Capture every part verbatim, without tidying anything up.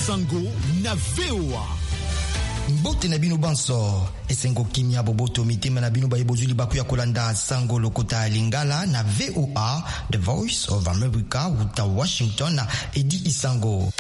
Isango na V O A. Mbote na bino banso esengo kimia boboto mitema na bino bayebozuli bakuya kolanda sango lokota lingala na V O A, The Voice of America, uta Washington, Edi Isango.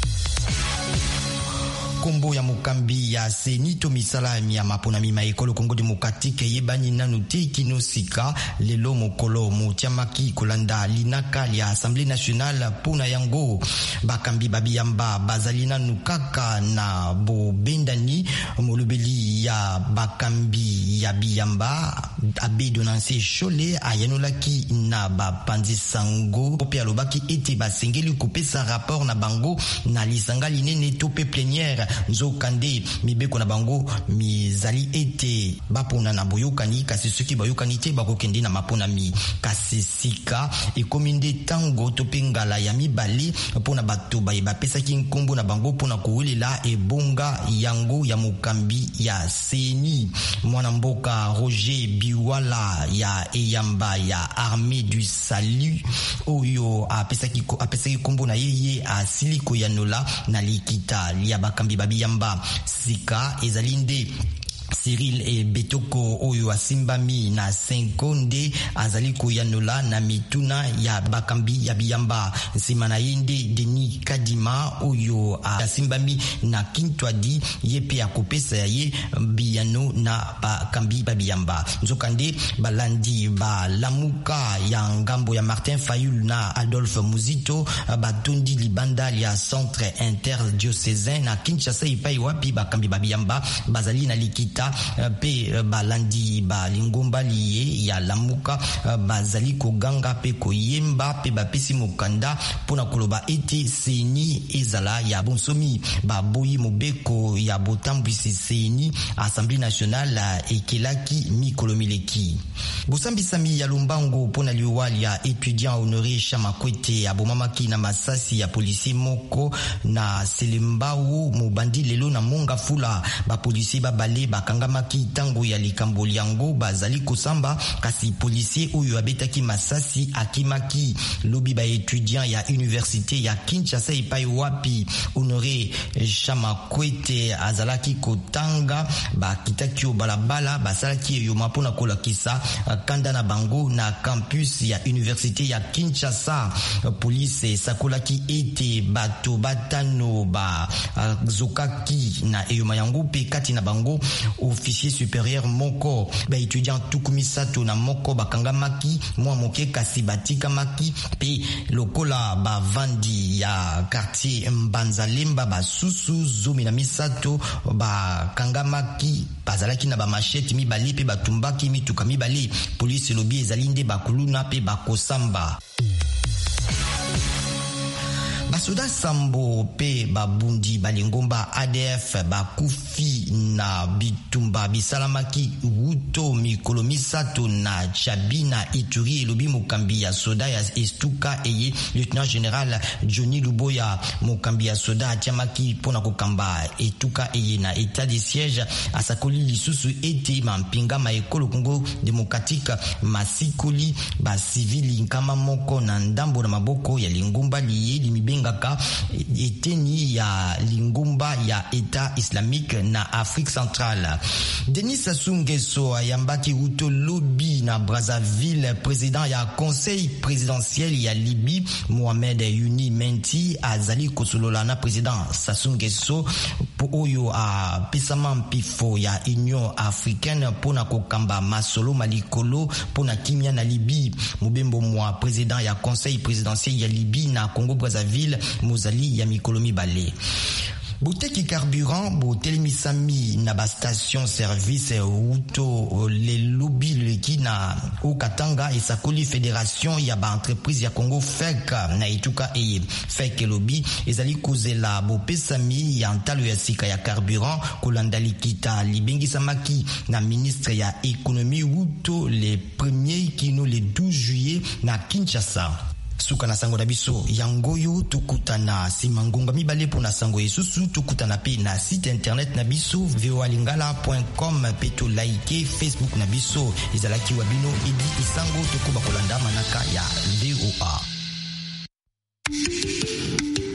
Kombo ya mukambi ya senito misala ya mapona mima ekolo Kongo Demokratike yebani nanu te kinosika lelo mokolo mutiamaki kolanda linaka ya Assemblée nationale pona yango bakambi babiyamba bazali nanu kaka na bobendani molobeli ya bakambi ya biyamba abedo nanse shole ayanolaki na bapanzi sango pe alobaki ete basengeli kopesa rapport na bango na lisanga linene to pe plénière nzokande mibeko na bango mizali ete bapona na boyokani kasi soki boyokani te bakokende na mapona mi kasi sika ekominde tango to pengala ya mibali pona bato baye bapesaki nkombo na bango pona kowelela ebonga yango ya mukambi ya seni mwana mboka Roger Biwala ya eyamba ya Armée du Salut oyo apesaki apesaki nkombo na yeye asiliko ya nola na likita lia bakambi babiyamba sika ezalinde Cyril e Betoko oyo asimbami na Senkonde azali koyanola na mituna ya bakambi ya biyamba nsima na yende Denis Kadima oyo asimbami na Kintwadi yepe akopesa ye biyano na bakambi ba biyamba nzokande balandi ba lamuka ya ngambo ya Martin Fayulu na Adolphe Muzito batondi libanda ya centre interdiocésain na Kinshasa ipai wapi bakambi ba biyamba bazali na likita pe balandi ba lingomba liye ya lamuka bazali koganga pe koyemba pe bapesi mokanda pona koloba ete seni ezala ya bonsomi baboyi mobeko ya botambwisi seni Assemblée nationale ekelaki mikolo mileki bosambisami ya lombango pona liwali ya étudiant Honoré Chamakwete abomamaki na masasi ya policier moko na Selembao mobandi lelo na monga fula ba policier babale bakangamaki tango ya likambo liango bazali kosamba kasi policier oyo abetaki masasi akimaki lobi ba étudiant ya université ya Kinshasa ipai wapi Honoré Chamakwete azalaki kotanga bakitaki o balabala basalaki yo mapona kolakisa kanda na bango na campus ya université ya Kinshasa. Police sakolaki ete bato batano ba zokaki na eyoma yango pe kati na bango officier supérieur moko ba étudiant tukumisato na moko bakangamaki mwa moke kasi batikamaki pe lokola ba vandi ya quartier Mbanzalemba basusu zumi na misato bakangamaki bazalaki na ba machette mibale pe batumbaki mituka mibale. Police lobi ezalinde bakuluna pe bakosamba basoda sambo pe babundi balingomba A D F bakufi na bitumba bisalamaki wuto mikolo misato na Chabina Ituri elobi mokambi ya soda ya estuka eye lieutenant général Johnny Luboya mokambi ya soda atiamaki pona kokamba etuka eye na état de siège asakoli lisusu ete mampinga ma ekolo Congo démocratique masikoli ba civili nkama moko na ndambo na maboko ya lingomba liye limibenga ngaka eteni ya lingumba ya État islamique na Afrique centrale. Denis Sassou Nguesso ayambaki uto lobby na Brazzaville président ya conseil présidentiel ya Libye Mohamed Yuni Menti azali kosolola na président Sassou Nguesso po oyo a pesama mpifo ya Union africaine pona kokamba masolo malikolo pona kimia na Libye mobembo mwa président ya conseil présidentiel ya Libye na Congo Brazzaville mozali ya mikolo mibale. Boteki carburant bo telemisami na ba station service uto le lobby leki na Okatanga esakoli fédération ya ba entreprise ya Congo F E C na ituka eye F E C lobby ezali kozela bo pesami ya ntalo ya sika ya carburant kolanda likita libengisamaki na ministre ya économie uto le premier kino le douze juillet na Kinshasa. Suka na sango na biso yangoyo tukutana simangunga mibale pona sango yesusu tukutana pe na site internet na biso v o a lingala point com pe to like Facebook na biso ezalaki wabino Edi Isango tokoba kolanda manaka ya V O A.